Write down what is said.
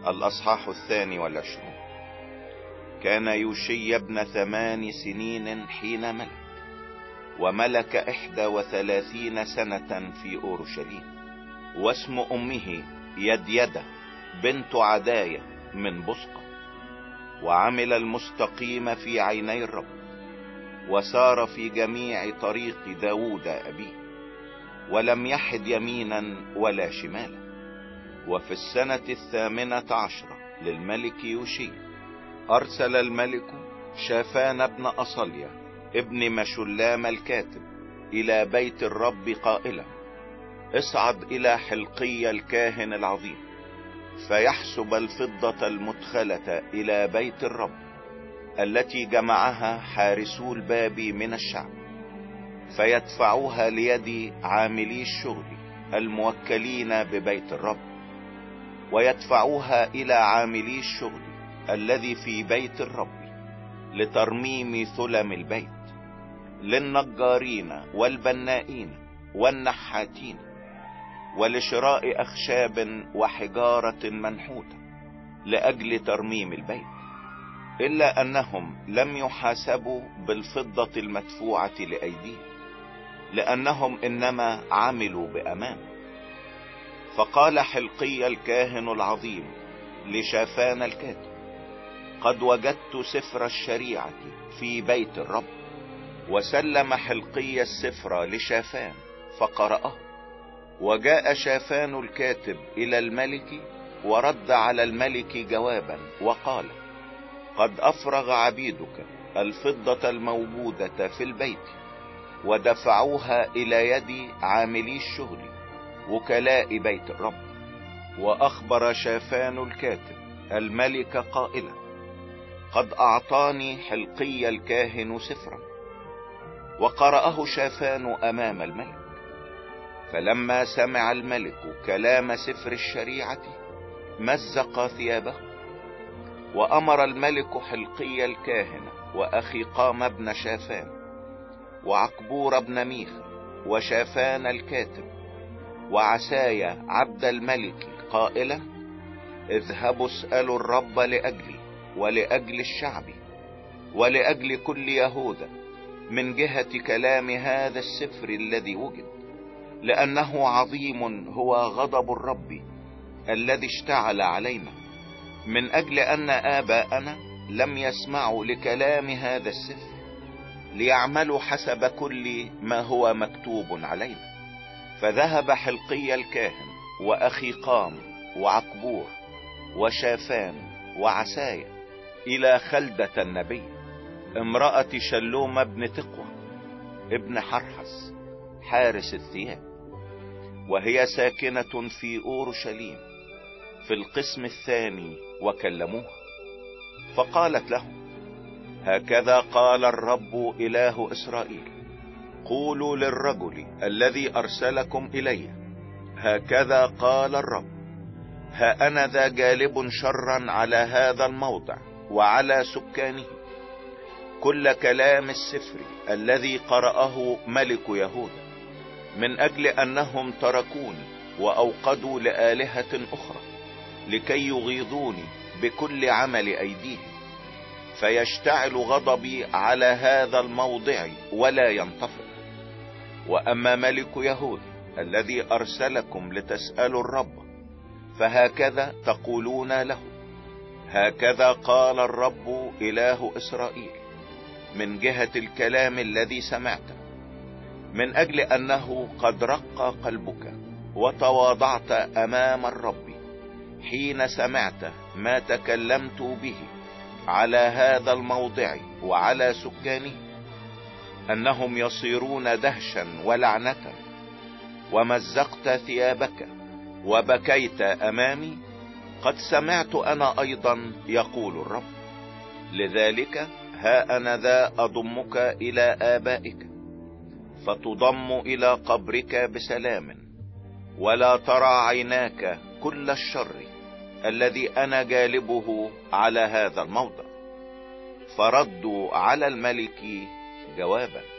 الأصحاح 22. كان يوشي ابن 8 سنين حين ملك، وملك 31 سنة في أورشليم. واسم أمه يديدة بنت عداية من بصقة. وعمل المستقيم في عيني الرب، وسار في جميع طريق داود أبيه، ولم يحد يمينا ولا شمالا. وفي السنة 18 للملك يوشي أرسل الملك شافان بن أصليا ابن مشلام الكاتب إلى بيت الرب قائلا: اصعد إلى حلقي الكاهن العظيم، فيحسب الفضة المدخلة إلى بيت الرب التي جمعها حارسو الباب من الشعب، فيدفعوها ليد عاملي الشغل الموكلين ببيت الرب، ويدفعوها إلى عاملي الشغل الذي في بيت الرب لترميم ثلم البيت، للنجارين والبنائين والنحاتين، ولشراء أخشاب وحجارة منحوتة لأجل ترميم البيت، إلا أنهم لم يحاسبوا بالفضة المدفوعة لأيديهم، لأنهم إنما عملوا بأمان. فقال حلقي الكاهن العظيم لشافان الكاتب: قد وجدت سفر الشريعة في بيت الرب. وسلم حلقي السفر لشافان فقرأه. وجاء شافان الكاتب إلى الملك، ورد على الملك جوابا وقال: قد أفرغ عبيدك الفضة الموجودة في البيت، ودفعوها إلى يد عاملي الشغل وكلاء بيت الرب. وأخبر شافان الكاتب الملك قائلا: قد أعطاني حلقي الكاهن سفرا. وقرأه شافان أمام الملك. فلما سمع الملك كلام سفر الشريعة مزق ثيابه. وأمر الملك حلقي الكاهن وأخيقام بن شافان وعقبور بن ميخ وشافان الكاتب وعسايا عبد الملك قائلا: اذهبوا اسألوا الرب لأجلي ولأجل الشعب ولأجل كل يهوذا من جهة كلام هذا السفر الذي وجد، لأنه عظيم هو غضب الرب الذي اشتعل علينا، من أجل أن آباءنا لم يسمعوا لكلام هذا السفر ليعملوا حسب كل ما هو مكتوب علينا. فذهب حلقي الكاهن وأخيقام وعقبور وشافان وعسايا إلى خلدة النبي امرأة شلوم ابن تقوى ابن حرحس حارس الثياب، وهي ساكنة في أورشليم في القسم الثاني، وكلموها. فقالت لهم: هكذا قال الرب إله إسرائيل: قولوا للرجل الذي أرسلكم إلي: هكذا قال الرب، ها أنا ذا جالب شرا على هذا الموضع وعلى سكانه كل كلام السفر الذي قرأه ملك يهوذا، من أجل أنهم تركوني وأوقدوا لآلهة أخرى لكي يغيظوني بكل عمل أيديهم، فيشتعل غضبي على هذا الموضع ولا ينطفئ. وأما ملك يهوذا الذي أرسلكم لتسألوا الرب، فهكذا تقولون له: هكذا قال الرب إله إسرائيل من جهة الكلام الذي سمعته، من أجل أنه قد رق قلبك وتواضعت أمام الرب حين سمعت ما تكلمت به على هذا الموضع وعلى سكانه، أنهم يصيرون دهشا ولعنة، ومزقت ثيابك وبكيت أمامي، قد سمعت أنا أيضا يقول الرب. لذلك ها أنا ذا أضمك إلى آبائك، فتضم إلى قبرك بسلام، ولا ترى عيناك كل الشر الذي أنا جالبه على هذا الموضع. فردوا على الملك جوابا.